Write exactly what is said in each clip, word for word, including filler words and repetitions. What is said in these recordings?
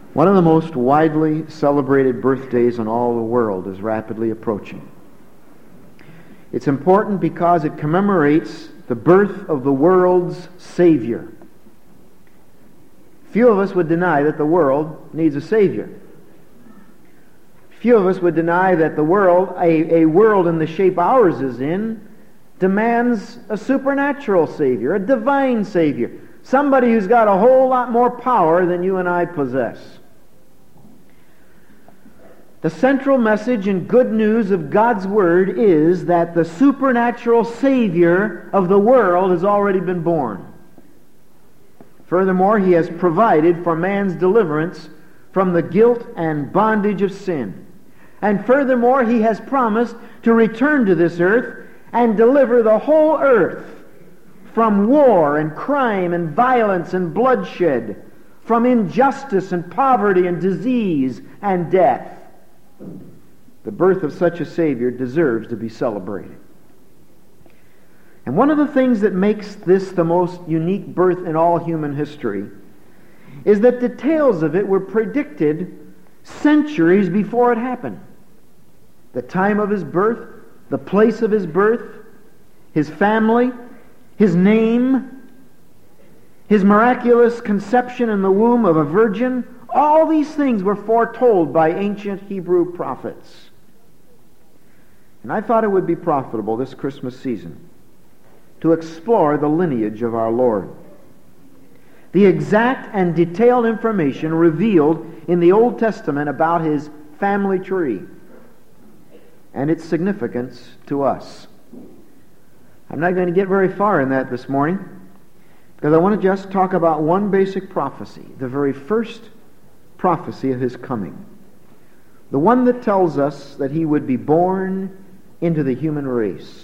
One of the most widely celebrated birthdays in all the world is rapidly approaching. It's important because it commemorates the birth of the world's Savior. Few of us would deny that the world needs a Savior. Few of us would deny that the world, a, a world in the shape ours is in, demands a supernatural Savior, a divine Savior, somebody who's got a whole lot more power than you and I possess. The central message and good news of God's Word is that the supernatural Savior of the world has already been born. Furthermore, He has provided for man's deliverance from the guilt and bondage of sin. And furthermore, He has promised to return to this earth and deliver the whole earth from war and crime and violence and bloodshed, from injustice and poverty and disease and death. The birth of such a Savior deserves to be celebrated. And one of the things that makes this the most unique birth in all human history is that details of it were predicted centuries before it happened. The time of His birth, the place of His birth, His family, His name, His miraculous conception in the womb of a virgin, all these things were foretold by ancient Hebrew prophets. And I thought it would be profitable this Christmas season to explore the lineage of our Lord. The exact and detailed information revealed in the Old Testament about His family tree and its significance to us. I'm not going to get very far in that this morning because I want to just talk about one basic prophecy, the very first prophecy of His coming. The one that tells us that He would be born into the human race.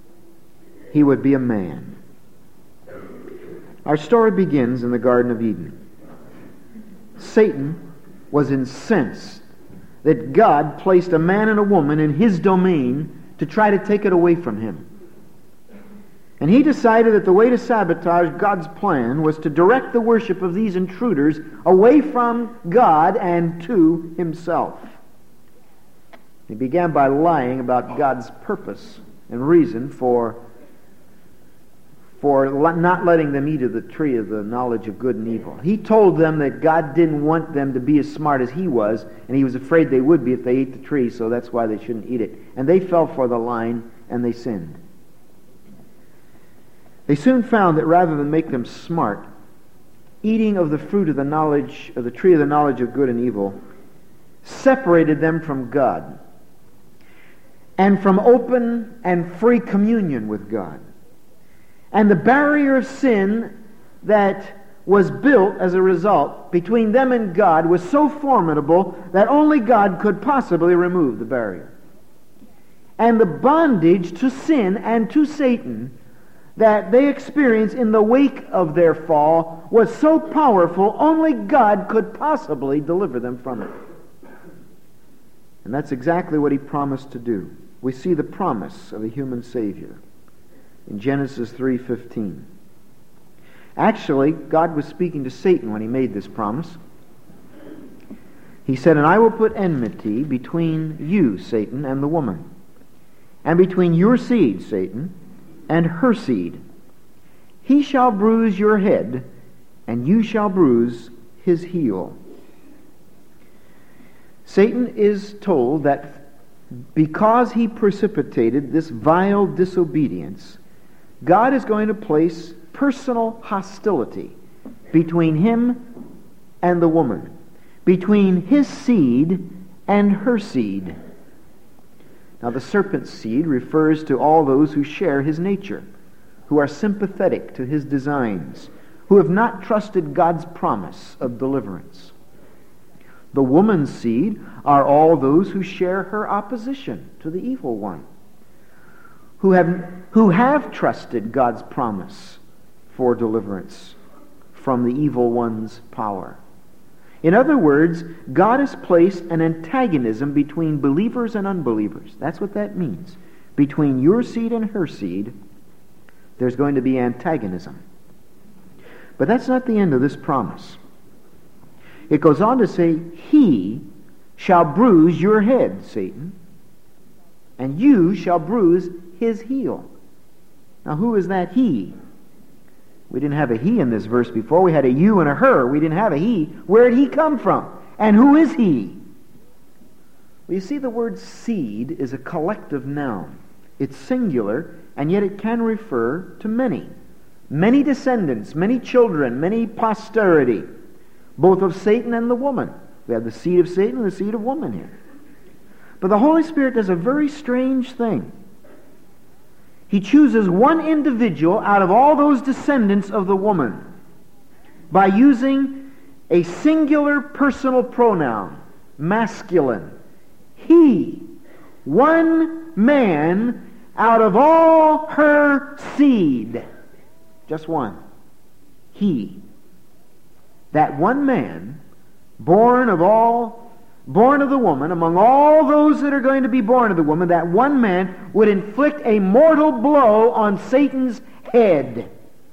He would be a man. Our story begins in the Garden of Eden. Satan was incensed that God placed a man and a woman in his domain to try to take it away from him. And he decided that the way to sabotage God's plan was to direct the worship of these intruders away from God and to himself. He began by lying about God's purpose and reason for, for not letting them eat of the tree of the knowledge of good and evil. He told them that God didn't want them to be as smart as He was, and He was afraid they would be if they ate the tree, so that's why they shouldn't eat it. And they fell for the line, and they sinned. They soon found that rather than make them smart, eating of the fruit of the knowledge of the tree of the knowledge of good and evil separated them from God and from open and free communion with God. And the barrier of sin that was built as a result between them and God was so formidable that only God could possibly remove the barrier. And the bondage to sin and to Satan that they experienced in the wake of their fall was so powerful, only God could possibly deliver them from it. And that's exactly what He promised to do. We see the promise of a human Savior in Genesis three fifteen. Actually, God was speaking to Satan when He made this promise. He said, "And I will put enmity between you, Satan, and the woman, and between your seed, Satan, and her seed. He shall bruise your head, and you shall bruise his heel." Satan is told that because he precipitated this vile disobedience, God is going to place personal hostility between him and the woman, between his seed and her seed. Now, the serpent's seed refers to all those who share his nature, who are sympathetic to his designs, who have not trusted God's promise of deliverance. The woman's seed are all those who share her opposition to the evil one, who have, who have trusted God's promise for deliverance from the evil one's power. In other words, God has placed an antagonism between believers and unbelievers. That's what that means. Between your seed and her seed, there's going to be antagonism. But that's not the end of this promise. It goes on to say, he shall bruise your head, Satan, and you shall bruise his heel. Now, who is that he? We didn't have a he in this verse before. We had a you and a her. We didn't have a he. Where did he come from? And who is he? Well, you see, the word seed is a collective noun. It's singular, and yet it can refer to many. Many descendants, many children, many posterity, both of Satan and the woman. We have the seed of Satan and the seed of woman here. But the Holy Spirit does a very strange thing. He chooses one individual out of all those descendants of the woman by using a singular personal pronoun, masculine. He, one man out of all her seed. Just one. He. That one man, born of all born of the woman, among all those that are going to be born of the woman, that one man would inflict a mortal blow on Satan's head.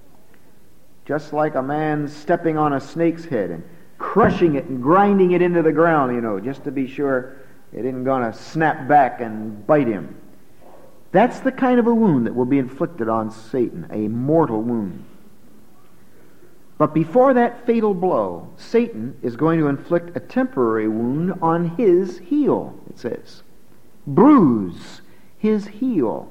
Just like a man stepping on a snake's head and crushing it and grinding it into the ground, you know, just to be sure it isn't going to snap back and bite him. That's the kind of a wound that will be inflicted on Satan, a mortal wound. But before that fatal blow, Satan is going to inflict a temporary wound on his heel, it says. Bruise his heel.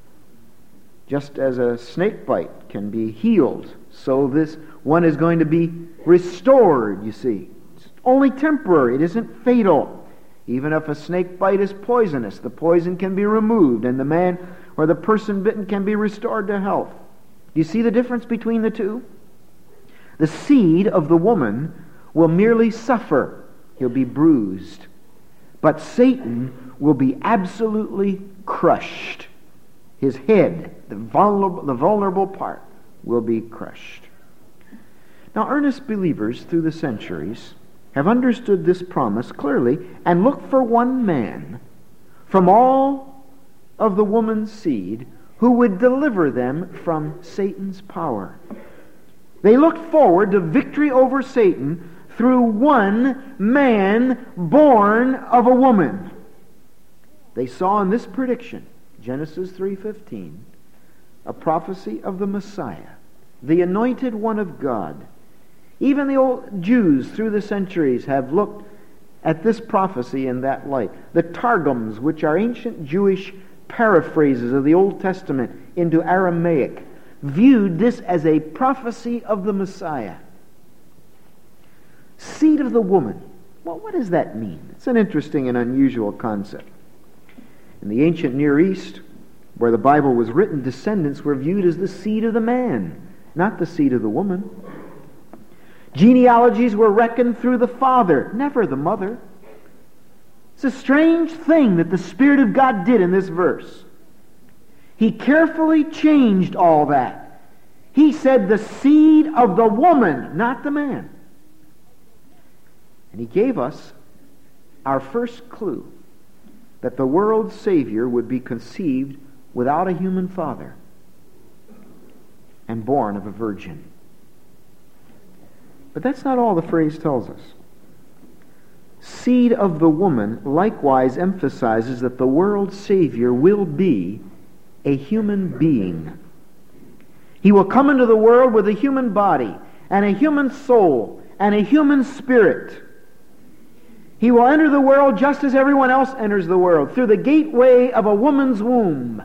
Just as a snake bite can be healed, so this one is going to be restored, you see. It's only temporary. It isn't fatal. Even if a snake bite is poisonous, the poison can be removed, and the man or the person bitten can be restored to health. Do you see the difference between the two? The seed of the woman will merely suffer. He'll be bruised. But Satan will be absolutely crushed. His head, the vulnerable, the vulnerable part, will be crushed. Now, earnest believers through the centuries have understood this promise clearly and looked for one man from all of the woman's seed who would deliver them from Satan's power. They looked forward to victory over Satan through one man born of a woman. They saw in this prediction, Genesis three fifteen, a prophecy of the Messiah, the anointed one of God. Even the old Jews through the centuries have looked at this prophecy in that light. The Targums, which are ancient Jewish paraphrases of the Old Testament into Aramaic, viewed this as a prophecy of the Messiah. Seed of the woman. Well, what does that mean? It's an interesting and unusual concept. In the ancient Near East, where the Bible was written, descendants were viewed as the seed of the man, not the seed of the woman. Genealogies were reckoned through the father, never the mother. It's a strange thing that the Spirit of God did in this verse. He carefully changed all that. He said the seed of the woman, not the man. And he gave us our first clue that the world's Savior would be conceived without a human father and born of a virgin. But that's not all the phrase tells us. Seed of the woman likewise emphasizes that the world's Savior will be a human being. He will come into the world with a human body and a human soul and a human spirit. He will enter the world just as everyone else enters the world, through the gateway of a woman's womb.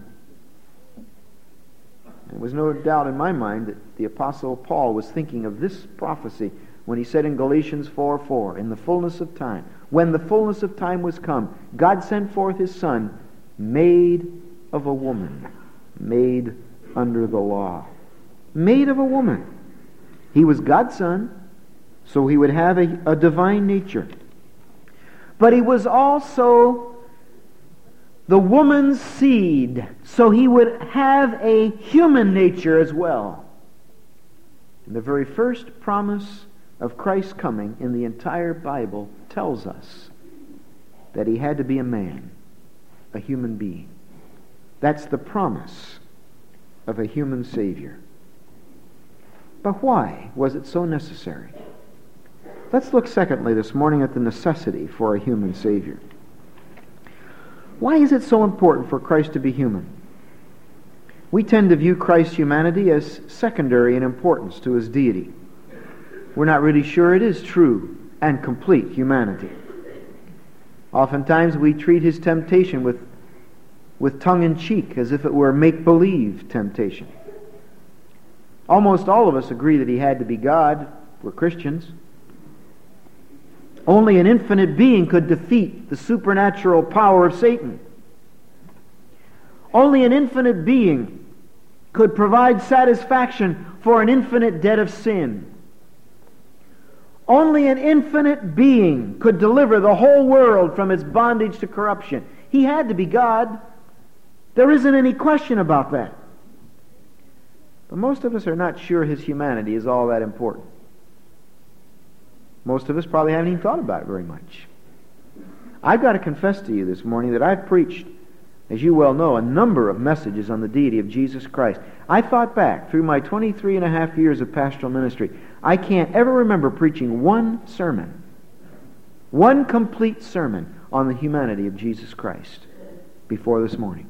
There was no doubt in my mind that the Apostle Paul was thinking of this prophecy when he said in Galatians four four, in the fullness of time, when the fullness of time was come, God sent forth His Son, made of a woman, made under the law. Made of a woman. He was God's Son, so He would have a, a divine nature. But He was also the woman's seed, so He would have a human nature as well. And the very first promise of Christ's coming in the entire Bible tells us that He had to be a man, a human being. That's the promise of a human Savior. But why was it so necessary? Let's look secondly this morning at the necessity for a human Savior. Why is it so important for Christ to be human? We tend to view Christ's humanity as secondary in importance to his deity. We're not really sure it is true and complete humanity. Oftentimes we treat his temptation with, with tongue-in-cheek, as if it were make-believe temptation. Almost all of us agree that he had to be God. We're Christians. Only an infinite being could defeat the supernatural power of Satan. Only an infinite being could provide satisfaction for an infinite debt of sin. Only an infinite being could deliver the whole world from its bondage to corruption. He had to be God. There isn't any question about that. But most of us are not sure his humanity is all that important. Most of us probably haven't even thought about it very much. I've got to confess to you this morning that I've preached, as you well know, a number of messages on the deity of Jesus Christ. I thought back through my twenty-three and a half years of pastoral ministry. I can't ever remember preaching one sermon, one complete sermon on the humanity of Jesus Christ before this morning.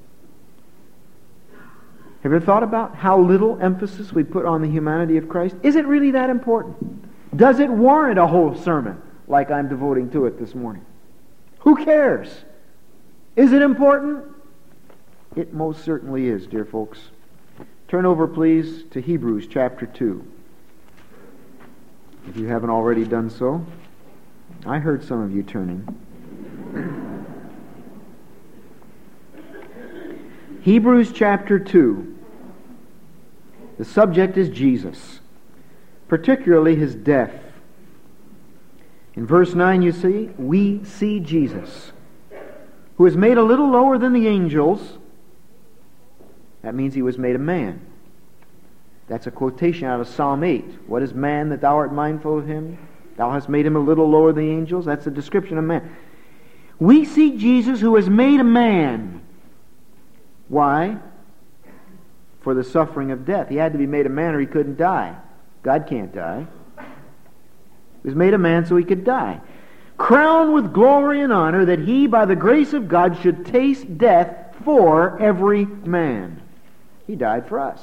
Have you ever thought about how little emphasis we put on the humanity of Christ? Is it really that important? Does it warrant a whole sermon like I'm devoting to it this morning? Who cares? Is it important? It most certainly is, dear folks. Turn over, please, to Hebrews chapter two. If you haven't already done so. I heard some of you turning. Hebrews chapter two. The subject is Jesus, particularly his death. In verse nine, you see, we see Jesus, who is made a little lower than the angels. That means he was made a man. That's a quotation out of Psalm eight. What is man that thou art mindful of him? Thou hast made him a little lower than the angels. That's a description of man. We see Jesus, who is made a man. Why? For the suffering of death. He had to be made a man or he couldn't die. God can't die. He was made a man so he could die. Crowned with glory and honor, that he, by the grace of God, should taste death for every man. He died for us.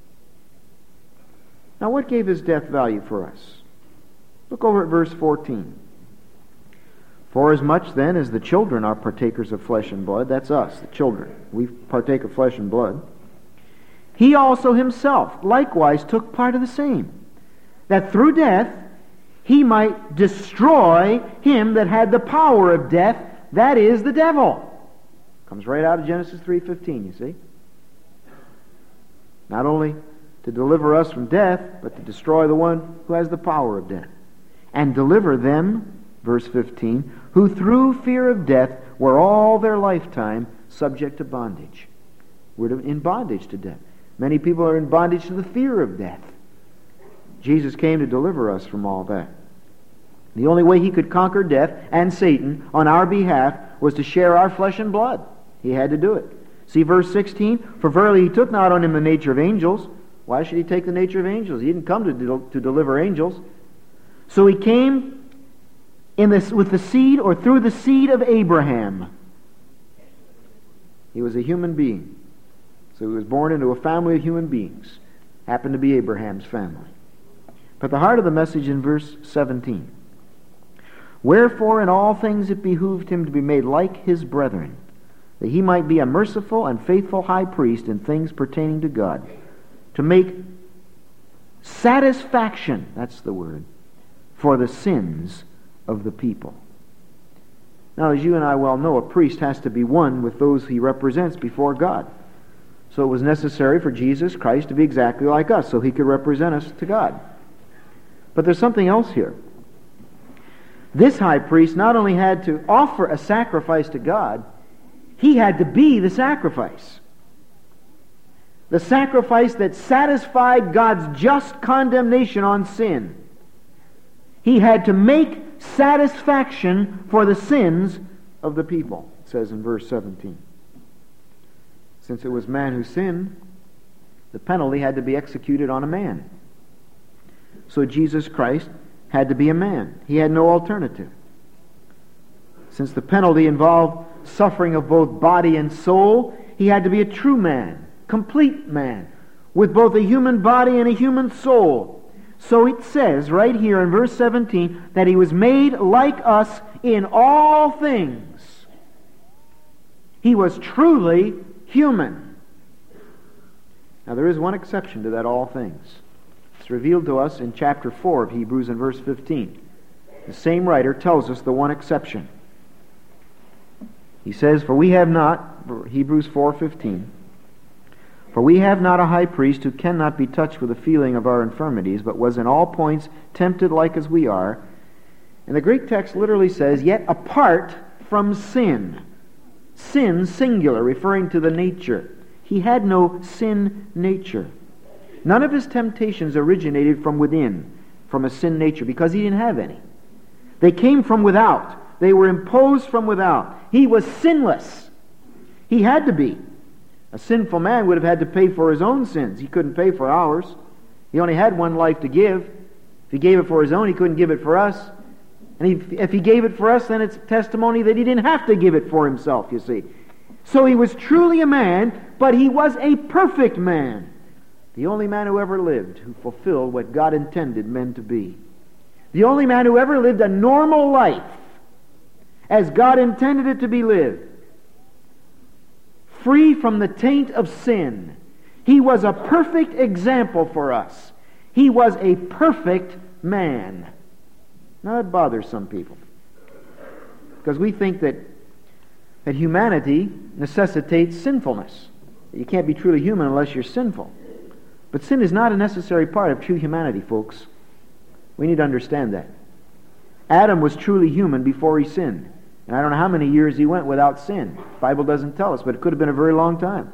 Now, what gave his death value for us? Look over at verse fourteen. For as much then as the children are partakers of flesh and blood, that's us, the children, we partake of flesh and blood, he also himself likewise took part of the same, that through death he might destroy him that had the power of death, that is, the devil. Comes right out of Genesis three fifteen, you see. Not only to deliver us from death, but to destroy the one who has the power of death. And deliver them, verse fifteen, who through fear of death were all their lifetime subject to bondage. We're in bondage to death. Many people are in bondage to the fear of death. Jesus came to deliver us from all that. The only way he could conquer death and Satan on our behalf was to share our flesh and blood. He had to do it. See verse sixteen, for verily he took not on him the nature of angels. Why should he take the nature of angels? He didn't come to, del- to deliver angels. So he came in this, with the seed or through the seed of Abraham. He was a human being. So he was born into a family of human beings. Happened to be Abraham's family. But the heart of the message in verse seventeen. Wherefore in all things it behooved him to be made like his brethren, that he might be a merciful and faithful high priest in things pertaining to God, to make satisfaction, that's the word, for the sins of the people. Now, as you and I well know, a priest has to be one with those he represents before God. So it was necessary for Jesus Christ to be exactly like us, so he could represent us to God. But there's something else here. This high priest not only had to offer a sacrifice to God, he had to be the sacrifice. The sacrifice that satisfied God's just condemnation on sin. He had to make satisfaction for the sins of the people, it says in verse seventeen. Since it was man who sinned, the penalty had to be executed on a man. So Jesus Christ had to be a man. He had no alternative. Since the penalty involved suffering of both body and soul, he had to be a true man, complete man, with both a human body and a human soul. So it says right here in verse seventeen that he was made like us in all things. He was truly human. Now there is one exception to that all things. It's revealed to us in chapter four of Hebrews in verse fifteen. The same writer tells us the one exception. He says, For we have not, Hebrews four fifteen, For we have not a high priest who cannot be touched with the feeling of our infirmities, but was in all points tempted like as we are. And the Greek text literally says, Yet apart from sin. Sin, singular, referring to the nature. He had no sin nature. None of his temptations originated from within, from a sin nature, because he didn't have any. They came from without. They were imposed from without. He was sinless. He had to be. A sinful man would have had to pay for his own sins. He couldn't pay for ours. He only had one life to give. If he gave it for his own, he couldn't give it for us. And he, if he gave it for us, then it's testimony that he didn't have to give it for himself, you see. So he was truly a man, but he was a perfect man. The only man who ever lived who fulfilled what God intended men to be. The only man who ever lived a normal life as God intended it to be lived. Free from the taint of sin. He was a perfect example for us. He was a perfect man. Now that bothers some people. Because we think that, that humanity necessitates sinfulness. You can't be truly human unless you're sinful. But sin is not a necessary part of true humanity, folks. We need to understand that. Adam was truly human before he sinned. And I don't know how many years he went without sin. The Bible doesn't tell us, but it could have been a very long time.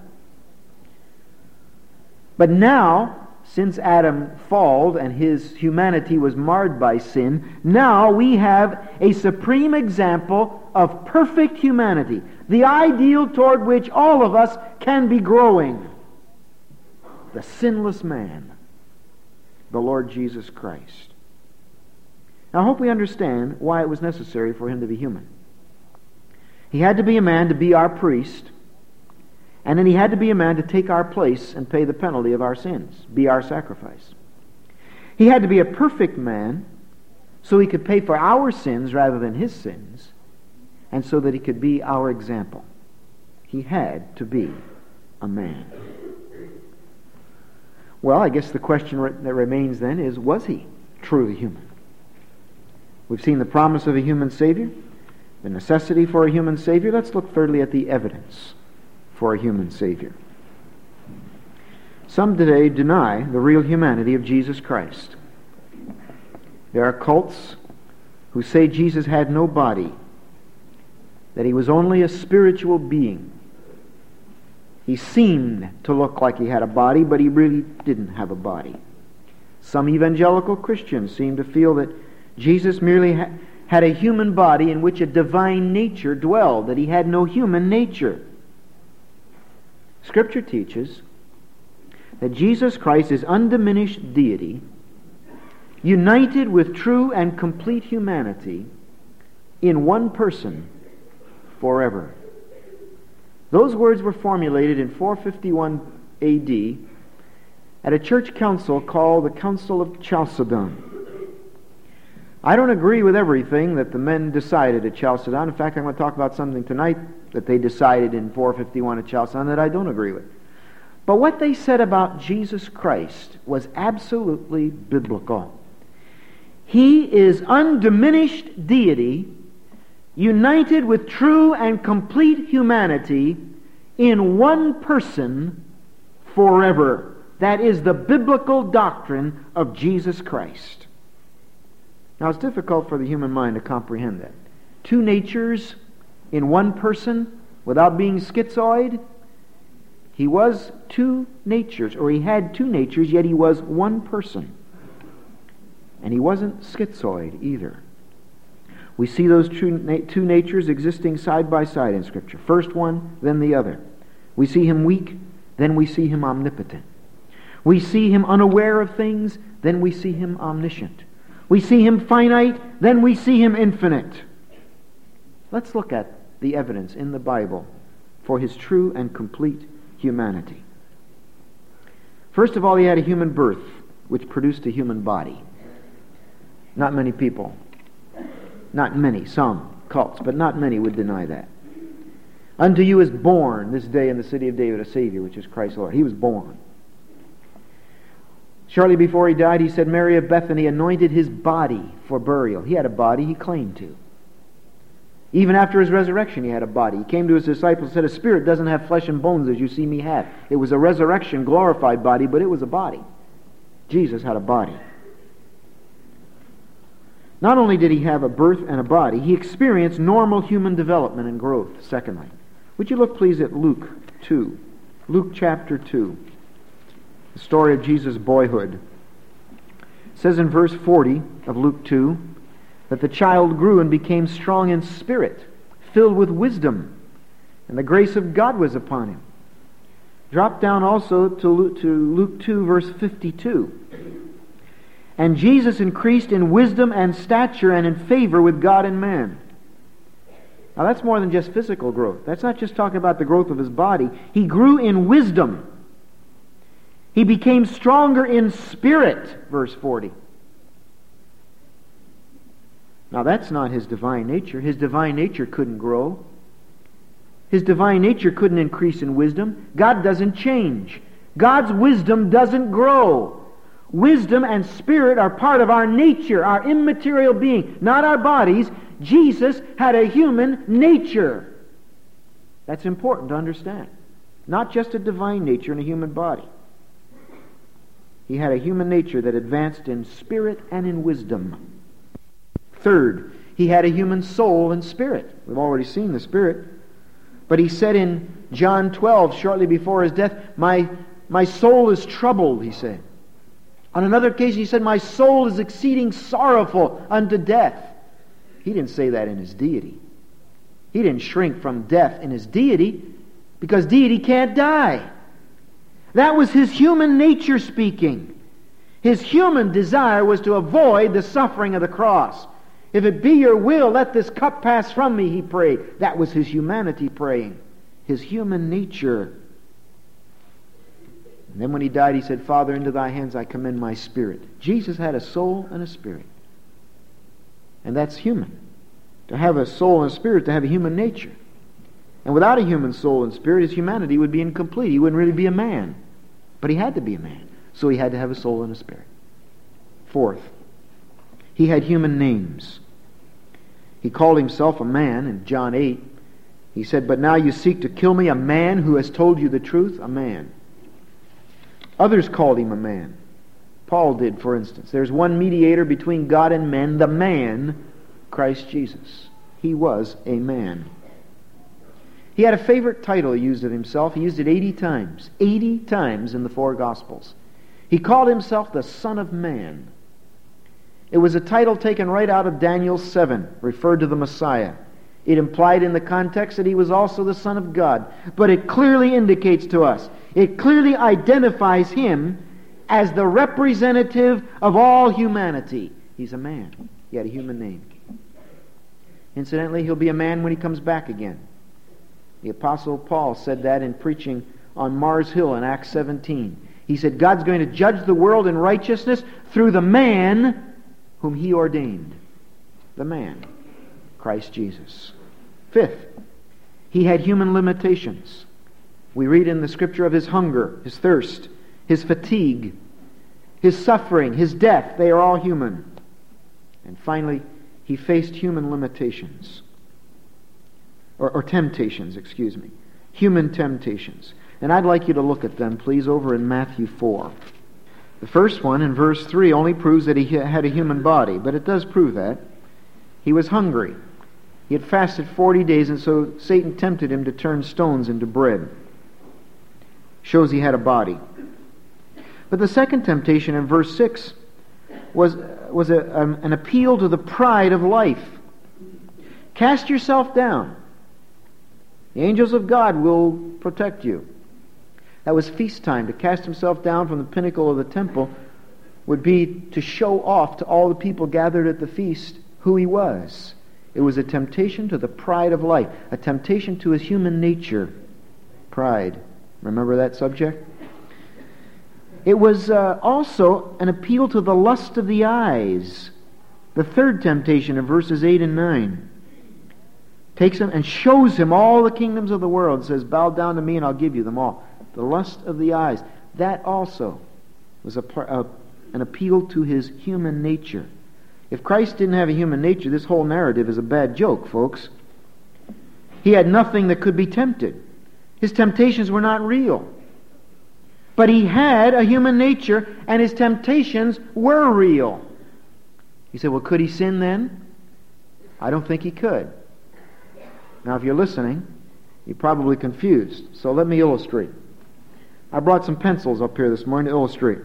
But now, since Adam falled and his humanity was marred by sin, now we have a supreme example of perfect humanity, the ideal toward which all of us can be growing. The sinless man, the Lord Jesus Christ. Now I hope we understand why it was necessary for him to be human. He had to be a man to be our priest, and then he had to be a man to take our place and pay the penalty of our sins, be our sacrifice. He had to be a perfect man so he could pay for our sins rather than his sins, and so that he could be our example. He had to be a man. Well, I guess the question that remains then is, was he truly human? We've seen the promise of a human Savior, the necessity for a human Savior. Let's look thirdly at the evidence for a human Savior. Some today deny the real humanity of Jesus Christ. There are cults who say Jesus had no body, that he was only a spiritual being. He seemed to look like he had a body, but he really didn't have a body. Some evangelical Christians seem to feel that Jesus merely ha- had a human body in which a divine nature dwelled, that he had no human nature. Scripture teaches that Jesus Christ is undiminished deity, united with true and complete humanity in one person forever. Those words were formulated in four fifty-one A D at a church council called the Council of Chalcedon. I don't agree with everything that the men decided at Chalcedon. In fact, I'm going to talk about something tonight that they decided in four fifty-one at Chalcedon that I don't agree with. But what they said about Jesus Christ was absolutely biblical. He is undiminished deity, united with true and complete humanity in one person forever. That is the biblical doctrine of Jesus Christ. Now it's difficult for the human mind to comprehend that. Two natures in one person without being schizoid. He was two natures, or he had two natures, yet he was one person. And he wasn't schizoid either. We see those two, na- two natures existing side by side in Scripture. First one, then the other. We see him weak, then we see him omnipotent. We see him unaware of things, then we see him omniscient. We see Him finite, then we see Him infinite. Let's look at the evidence in the Bible for His true and complete humanity. First of all, He had a human birth, which produced a human body. Not many people, not many, some cults, but not many would deny that. Unto you is born this day in the city of David a Savior, which is Christ the Lord. He was born. Shortly before He died, He said, Mary of Bethany anointed His body for burial. He had a body He claimed to. Even after His resurrection, He had a body. He came to His disciples and said, a spirit doesn't have flesh and bones as you see me have. It was a resurrection, glorified body, but it was a body. Jesus had a body. Not only did He have a birth and a body, He experienced normal human development and growth, secondly. Would you look please at Luke two? Luke chapter two. The story of Jesus' boyhood. It says in verse forty of Luke two, that the child grew and became strong in spirit, filled with wisdom, and the grace of God was upon him. Drop down also to Luke, to Luke two, verse fifty-two. And Jesus increased in wisdom and stature and in favor with God and man. Now that's more than just physical growth. That's not just talking about the growth of His body. He grew in wisdom. He became stronger in spirit, verse forty. Now that's not His divine nature. His divine nature couldn't grow. His divine nature couldn't increase in wisdom. God doesn't change. God's wisdom doesn't grow. Wisdom and spirit are part of our nature, our immaterial being, not our bodies. Jesus had a human nature. That's important to understand. Not just a divine nature in a human body. He had a human nature that advanced in spirit and in wisdom. Third, He had a human soul and spirit. We've already seen the spirit. But He said in John twelve, shortly before His death, My, my soul is troubled, He said. On another occasion, He said, my soul is exceeding sorrowful unto death. He didn't say that in His deity. He didn't shrink from death in His deity, because deity can't die. That was His human nature speaking. His human desire was to avoid the suffering of the cross. If it be your will, let this cup pass from me, He prayed. That was His humanity praying. His human nature. And then when He died, He said, Father, into Thy hands I commend my spirit. Jesus had a soul and a spirit. And that's human. To have a soul and a spirit, to have a human nature. And without a human soul and spirit, His humanity would be incomplete. He wouldn't really be a man. But He had to be a man. So He had to have a soul and a spirit. Fourth, He had human names. He called Himself a man in John eight. He said, but now you seek to kill me, a man who has told you the truth? A man. Others called Him a man. Paul did, for instance. There's one mediator between God and men, the man, Christ Jesus. He was a man. He had a favorite title He used of Himself. He used it eighty times. eighty times in the four Gospels. He called Himself the Son of Man. It was a title taken right out of Daniel seven, referred to the Messiah. It implied in the context that He was also the Son of God. But it clearly indicates to us, it clearly identifies Him as the representative of all humanity. He's a man. He had a human name. Incidentally, He'll be a man when He comes back again. The Apostle Paul said that in preaching on Mars Hill in Acts seventeen. He said, God's going to judge the world in righteousness through the man whom He ordained. The man, Christ Jesus. Fifth, He had human limitations. We read in the Scripture of His hunger, His thirst, His fatigue, His suffering, His death. They are all human. And finally, He faced human limitations. Or, or temptations, excuse me. Human temptations. And I'd like you to look at them, please, over in Matthew four. The first one, in verse three, only proves that He had a human body, but it does prove that. He was hungry. He had fasted forty days, and so Satan tempted Him to turn stones into bread. Shows He had a body. But the second temptation in verse six was, was a, um, an appeal to the pride of life. Cast yourself down. The angels of God will protect you. That was feast time, to cast himself down from the pinnacle of the temple would be to show off to all the people gathered at the feast who he was. It was a temptation to the pride of life, a temptation to his human nature. Pride. Remember that subject? It was uh, also an appeal to the lust of the eyes. The third temptation in verses eight and nine takes him and shows him all the kingdoms of the world, says, bow down to me and I'll give you them all. The lust of the eyes. That also was a, a, an appeal to his human nature. If Christ didn't have a human nature, this whole narrative is a bad joke, folks. He had nothing that could be tempted. His temptations were not real. But he had a human nature, and his temptations were real. You say, well, could he sin then? I don't think he could. Now, if you're listening, you're probably confused. So let me illustrate. I brought some pencils up here this morning to illustrate.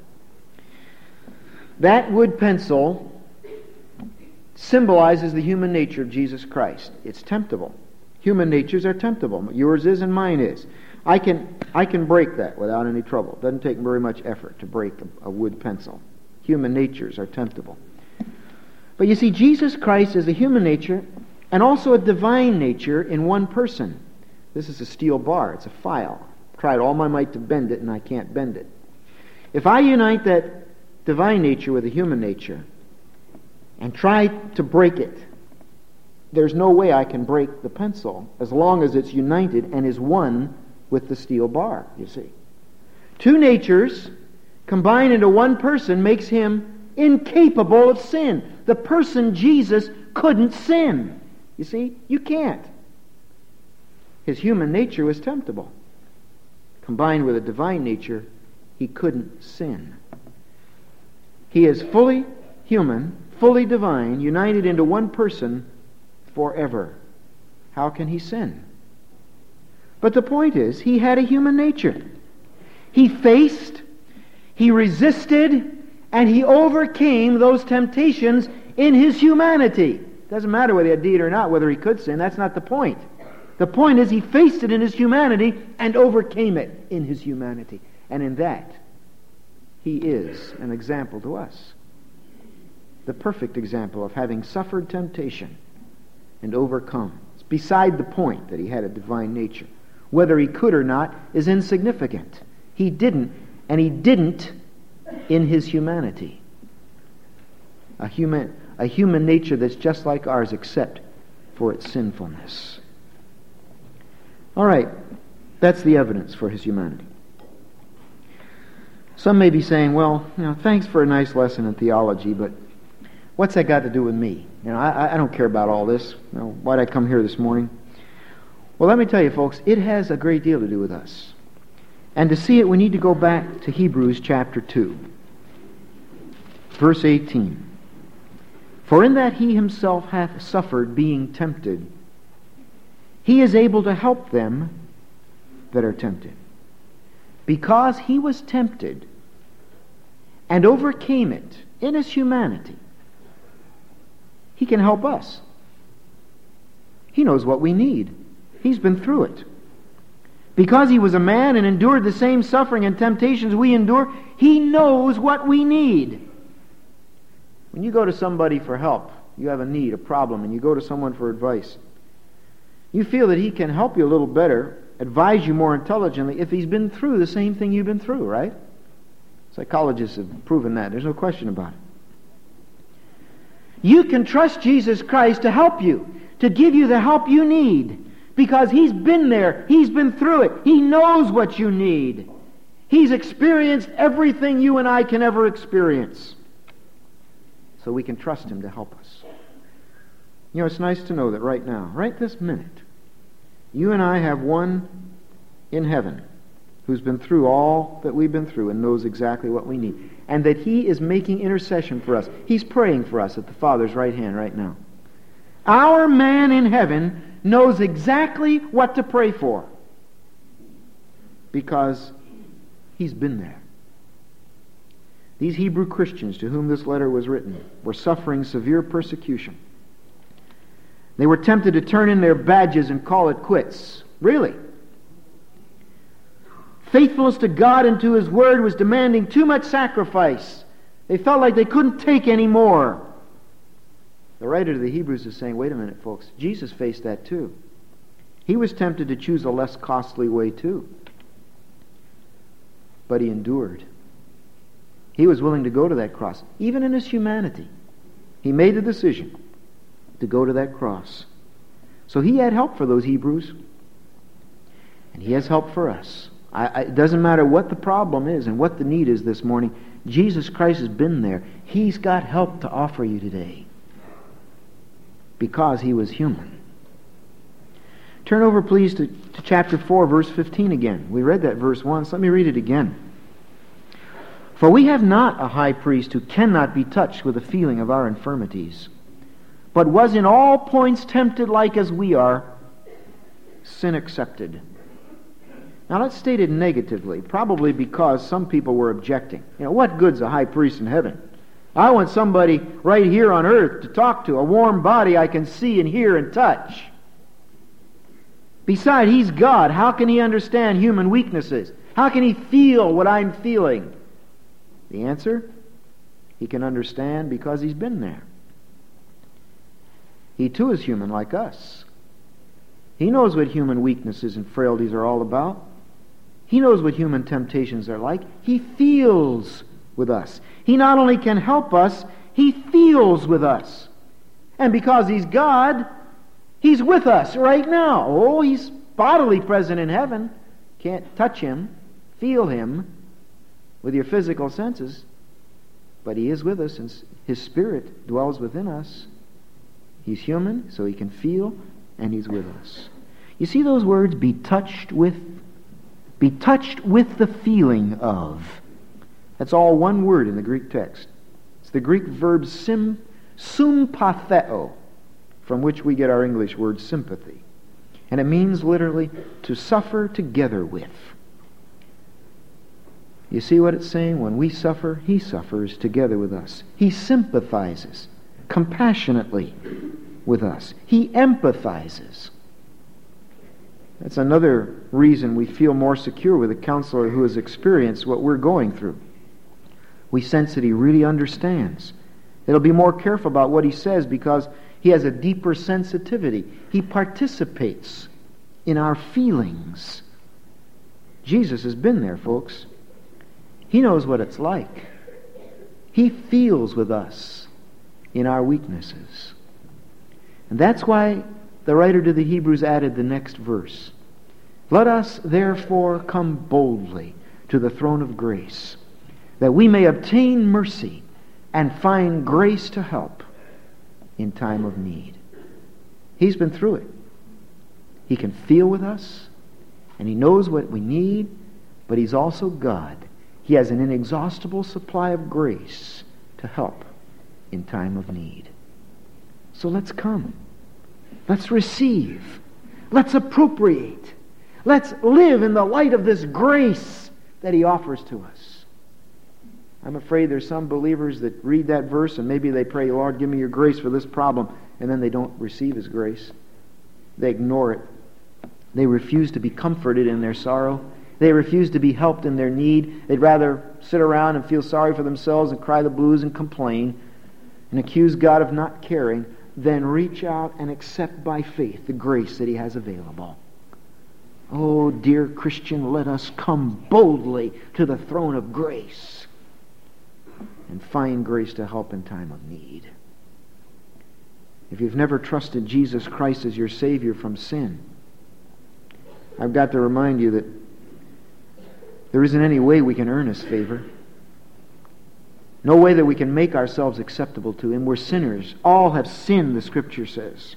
That wood pencil symbolizes the human nature of Jesus Christ. It's temptable. Human natures are temptable. Yours is and mine is. I can I can break that without any trouble. It doesn't take very much effort to break a, a wood pencil. Human natures are temptable. But you see, Jesus Christ is a human nature and also a divine nature in one person. This is a steel bar. It's a file. I've tried all my might to bend it, and I can't bend it. If I unite that divine nature with a human nature and try to break it, there's no way I can break the pencil as long as it's united and is one with the steel bar, you see. Two natures combined into one person makes him incapable of sin. The person Jesus couldn't sin. You see, you can't. His human nature was temptable. Combined with a divine nature, he couldn't sin. He is fully human, fully divine, united into one person forever. How can he sin? But the point is, he had a human nature. He faced, he resisted, and he overcame those temptations in his humanity. Doesn't matter whether he had deed or not, whether he could sin. That's not the point. The point is he faced it in his humanity and overcame it in his humanity. And in that, he is an example to us. The perfect example of having suffered temptation and overcome. It's beside the point that he had a divine nature. Whether he could or not is insignificant. He didn't, and he didn't in his humanity. A human, a human nature that's just like ours except for its sinfulness. All right, that's the evidence for his humanity. Some may be saying, well, you know, thanks for a nice lesson in theology, but what's that got to do with me? You know, I, I don't care about all this. You know, why'd I come here this morning? Well, let me tell you, folks, it has a great deal to do with us. And to see it, we need to go back to Hebrews chapter two, verse eighteen. For in that he himself hath suffered being tempted, he is able to help them that are tempted. Because he was tempted and overcame it in his humanity, he can help us. He knows what we need. He's been through it. Because he was a man and endured the same suffering and temptations we endure, he knows what we need. When you go to somebody for help, you have a need, a problem, and you go to someone for advice, you feel that he can help you a little better, advise you more intelligently if he's been through the same thing you've been through, right? Psychologists have proven that. There's no question about it. You can trust Jesus Christ to help you, to give you the help you need, because he's been there. He's been through it. He knows what you need. He's experienced everything you and I can ever experience. So we can trust him to help us. You know, it's nice to know that right now, right this minute, you and I have one in heaven who's been through all that we've been through and knows exactly what we need. And that he is making intercession for us. He's praying for us at the Father's right hand right now. Our man in heaven knows exactly what to pray for because he's been there. These Hebrew Christians to whom this letter was written were suffering severe persecution. They were tempted to turn in their badges and call it quits. Really. Faithfulness to God and to his word was demanding too much sacrifice They felt like they couldn't take any more. The writer to the Hebrews is saying, wait a minute, folks, Jesus faced that too. He was tempted to choose a less costly way too. But he endured. He was willing to go to that cross, even in his humanity. He made the decision to go to that cross. So he had help for those Hebrews. And he has help for us. I, I, it doesn't matter what the problem is and what the need is this morning. Jesus Christ has been there. He's got help to offer you today. Because he was human. Turn over, please, to, to chapter four, verse fifteen again. We read that verse once. Let me read it again. For we have not a high priest who cannot be touched with the feeling of our infirmities, but was in all points tempted like as we are, sin accepted. Now let's state it negatively, probably because some people were objecting. You know, what good's a high priest in heaven? I want somebody right here on earth to talk to, a warm body I can see and hear and touch. Besides, he's God. How can he understand human weaknesses? How can he feel what I'm feeling? The answer? He can understand because he's been there. He too is human like us. He knows what human weaknesses and frailties are all about. He knows what human temptations are like. He feels with us. He not only can help us, he feels with us. And because he's God, he's with us right now. Oh, he's bodily present in heaven. Can't touch him, feel him with your physical senses. But he is with us, and his Spirit dwells within us. He's human, so he can feel, and he's with us. You see those words, be touched with? Be touched with the feeling of. That's all one word in the Greek text. It's the Greek verb sim, sympatheo, from which we get our English word sympathy. And it means literally to suffer together with. You see what it's saying? When we suffer, he suffers together with us. He sympathizes compassionately with us. He empathizes. That's another reason we feel more secure with a counselor who has experienced what we're going through. We sense that he really understands. It'll be more careful about what he says because he has a deeper sensitivity. He participates in our feelings. Jesus has been there, folks. He knows what it's like. He feels with us in our weaknesses. And that's why the writer to the Hebrews added the next verse. Let us therefore come boldly to the throne of grace, that we may obtain mercy and find grace to help in time of need. He's been through it. He can feel with us, and he knows what we need, but he's also God. He has an inexhaustible supply of grace to help in time of need. So let's come. Let's receive. Let's appropriate. Let's live in the light of this grace that he offers to us. I'm afraid there's some believers that read that verse and maybe they pray, Lord, give me your grace for this problem, and then they don't receive his grace. They ignore it. They refuse to be comforted in their sorrow. They refuse to be helped in their need. They'd rather sit around and feel sorry for themselves and cry the blues and complain and accuse God of not caring than reach out and accept by faith the grace that he has available. Oh, dear Christian, let us come boldly to the throne of grace and find grace to help in time of need. If you've never trusted Jesus Christ as your Savior from sin, I've got to remind you that there isn't any way we can earn his favor. No way that we can make ourselves acceptable to him. We're sinners. All have sinned, the Scripture says.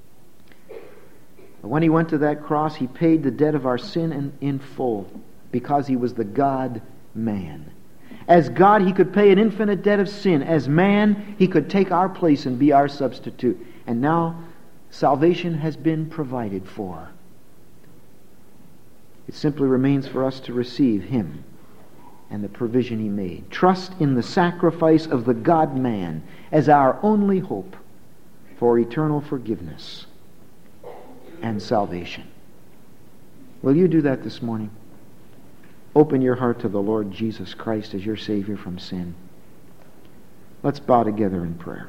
But when he went to that cross, he paid the debt of our sin in, in full because he was the God-man. As God, he could pay an infinite debt of sin. As man, he could take our place and be our substitute. And now, salvation has been provided for. It simply remains for us to receive him and the provision he made. Trust in the sacrifice of the God-man as our only hope for eternal forgiveness and salvation. Will you do that this morning? Open your heart to the Lord Jesus Christ as your Savior from sin. Let's bow together in prayer.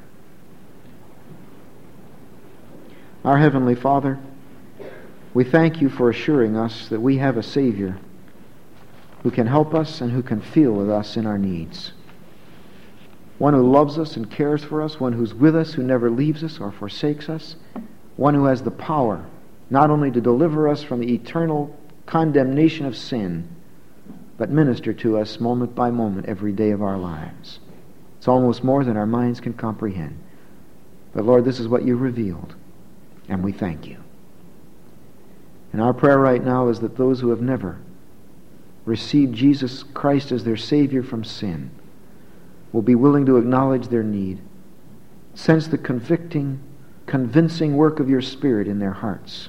Our Heavenly Father, we thank you for assuring us that we have a Savior who can help us and who can feel with us in our needs. One who loves us and cares for us, one who's with us, who never leaves us or forsakes us, one who has the power not only to deliver us from the eternal condemnation of sin, but minister to us moment by moment every day of our lives. It's almost more than our minds can comprehend. But Lord, this is what you revealed, and we thank you. And our prayer right now is that those who have never received Jesus Christ as their Savior from sin will be willing to acknowledge their need, sense the convicting, convincing work of your Spirit in their hearts,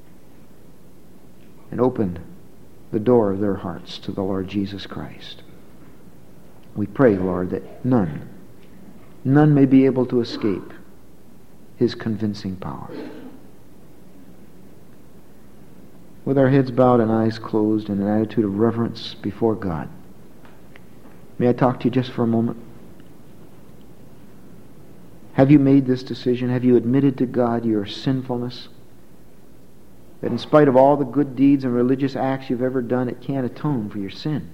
and open the door of their hearts to the Lord Jesus Christ. We pray, Lord, that none, none may be able to escape His convincing power. With our heads bowed and eyes closed in an attitude of reverence before God, may I talk to you just for a moment? Have you made this decision? Have you admitted to God your sinfulness? That in spite of all the good deeds and religious acts you've ever done, it can't atone for your sin.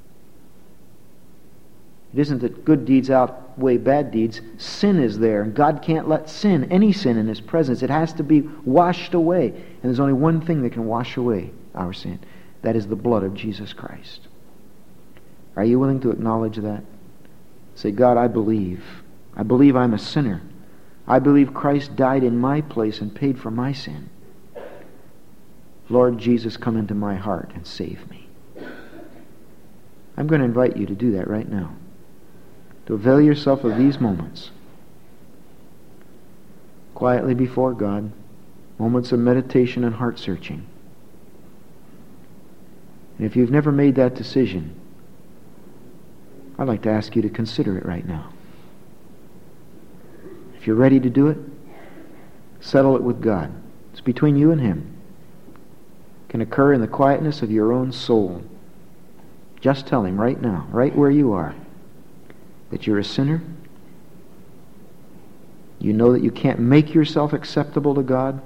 It isn't that good deeds outweigh bad deeds. Sin is there, and God can't let sin, any sin in His presence. It has to be washed away. And there's only one thing that can wash away our sin. That is the blood of Jesus Christ. Are you willing to acknowledge that? Say, God, I believe. I believe I'm a sinner. I believe Christ died in my place and paid for my sin. Lord Jesus, come into my heart and save me. I'm going to invite you to do that right now. To avail yourself of these moments. Quietly before God. Moments of meditation and heart searching. And if you've never made that decision, I'd like to ask you to consider it right now. If you're ready to do it, settle it with God. It's between you and Him. It can occur in the quietness of your own soul. Just tell Him right now, right where you are, that you're a sinner. You know that you can't make yourself acceptable to God.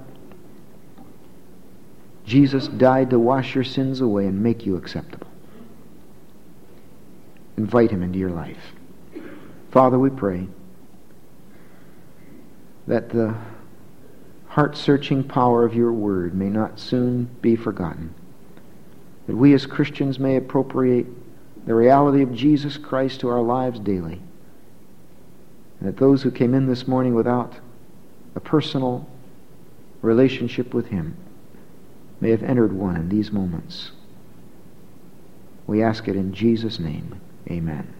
Jesus died to wash your sins away and make you acceptable. Invite Him into your life. Father, we pray that the heart-searching power of your word may not soon be forgotten. That we as Christians may appropriate the reality of Jesus Christ to our lives daily. And that those who came in this morning without a personal relationship with Him may have entered one in these moments. We ask it in Jesus' name. Amen.